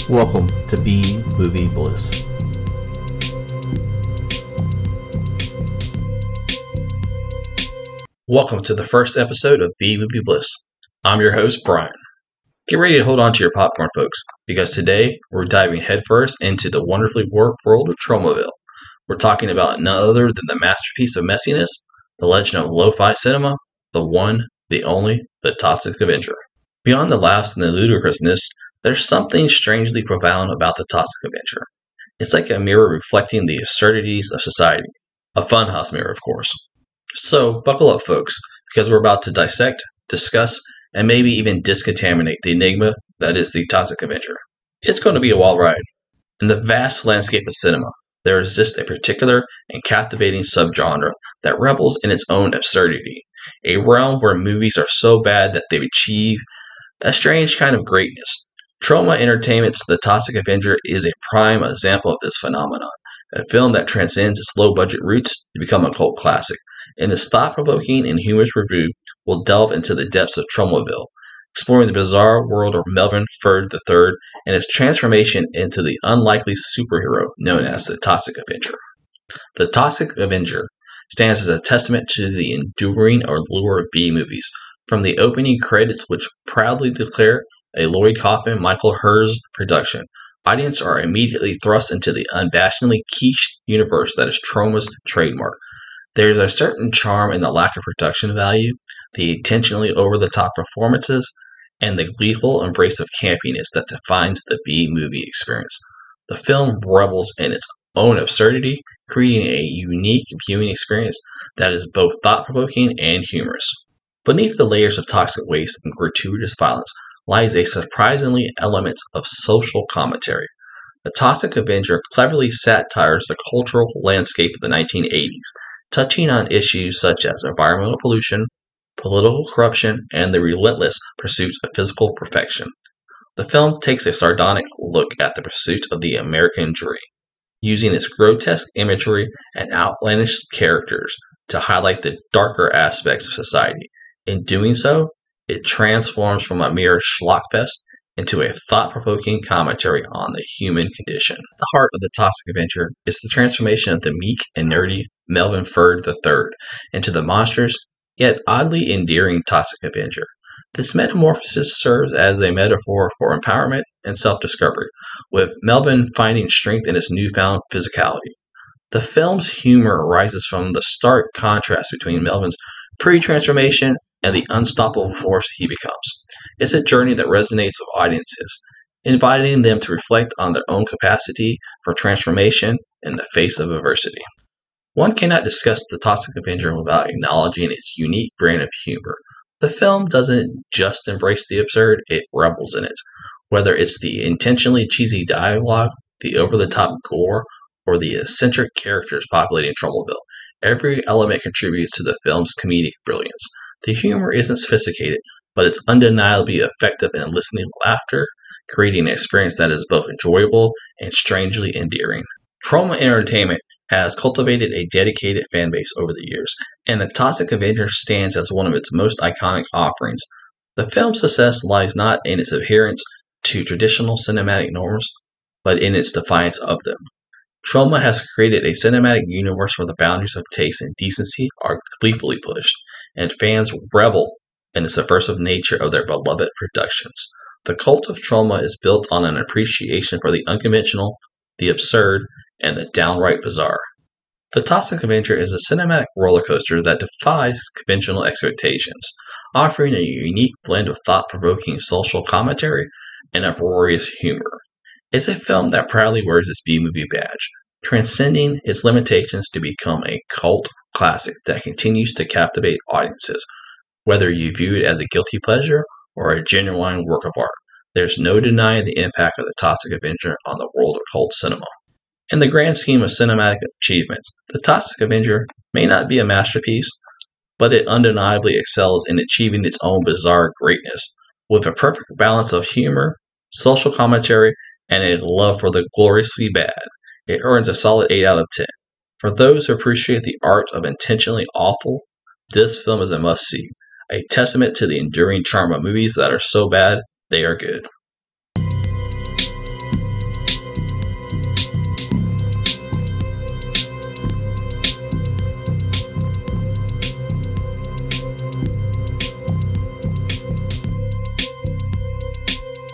Welcome to B Movie Bliss. Welcome to the first episode of B Movie Bliss. I'm your host, Brian. Get ready to hold on to your popcorn, folks, because today we're diving headfirst into the wonderfully warped world of Tromaville. We're talking about none other than the masterpiece of messiness, the legend of lo-fi cinema, the one, the only, the Toxic Avenger. Beyond the laughs and the ludicrousness, there's something strangely profound about the Toxic Avenger. It's like a mirror reflecting the absurdities of society. A funhouse mirror, of course. So, buckle up, folks, because we're about to dissect, discuss, and maybe even discontaminate the enigma that is the Toxic Avenger. It's going to be a wild ride. In the vast landscape of cinema, there exists a particular and captivating subgenre that revels in its own absurdity, a realm where movies are so bad that they achieve a strange kind of greatness. Troma Entertainment's The Toxic Avenger is a prime example of this phenomenon, a film that transcends its low-budget roots to become a cult classic. In this thought-provoking and humorous review, we'll delve into the depths of Tromaville, exploring the bizarre world of Melvin Ferd III and its transformation into the unlikely superhero known as the Toxic Avenger. The Toxic Avenger stands as a testament to the enduring allure of B-movies, from the opening credits which proudly declare a Lloyd Kaufman, Michael Herz production. Audiences are immediately thrust into the unabashedly quiche universe that is Troma's trademark. There is a certain charm in the lack of production value, the intentionally over-the-top performances, and the gleeful embrace of campiness that defines the B-movie experience. The film revels in its own absurdity, creating a unique viewing experience that is both thought-provoking and humorous. Beneath the layers of toxic waste and gratuitous violence lies a surprisingly element of social commentary. The Toxic Avenger cleverly satires the cultural landscape of the 1980s, touching on issues such as environmental pollution, political corruption, and the relentless pursuit of physical perfection. The film takes a sardonic look at the pursuit of the American dream, using its grotesque imagery and outlandish characters to highlight the darker aspects of society. In doing so, it transforms from a mere schlockfest into a thought-provoking commentary on the human condition. The heart of the Toxic Avenger is the transformation of the meek and nerdy Melvin Ferd III into the monstrous, yet oddly endearing Toxic Avenger. This metamorphosis serves as a metaphor for empowerment and self-discovery, with Melvin finding strength in his newfound physicality. The film's humor arises from the stark contrast between Melvin's pre-transformation and the unstoppable force he becomes. It's a journey that resonates with audiences, inviting them to reflect on their own capacity for transformation in the face of adversity. One cannot discuss the Toxic Avenger without acknowledging its unique brand of humor. The film doesn't just embrace the absurd, it revels in it. Whether it's the intentionally cheesy dialogue, the over-the-top gore, or the eccentric characters populating Tromaville, every element contributes to the film's comedic brilliance. The humor isn't sophisticated, but it's undeniably effective in eliciting laughter, creating an experience that is both enjoyable and strangely endearing. Troma Entertainment has cultivated a dedicated fan base over the years, and the Toxic Avenger stands as one of its most iconic offerings. The film's success lies not in its adherence to traditional cinematic norms, but in its defiance of them. Troma has created a cinematic universe where the boundaries of taste and decency are gleefully pushed, and fans revel in the subversive nature of their beloved productions. The cult of Troma is built on an appreciation for the unconventional, the absurd, and the downright bizarre. The Toxic Avenger is a cinematic roller coaster that defies conventional expectations, offering a unique blend of thought-provoking social commentary and uproarious humor. It's a film that proudly wears its B-movie badge, transcending its limitations to become a cult classic that continues to captivate audiences. Whether you view it as a guilty pleasure or a genuine work of art, there's no denying the impact of the Toxic Avenger on the world of cult cinema. In the grand scheme of cinematic achievements, the Toxic Avenger may not be a masterpiece, but it undeniably excels in achieving its own bizarre greatness, with a perfect balance of humor, social commentary, and a love for the gloriously bad. It earns a solid 8 out of 10. For those who appreciate the art of intentionally awful, this film is a must-see, a testament to the enduring charm of movies that are so bad, they are good.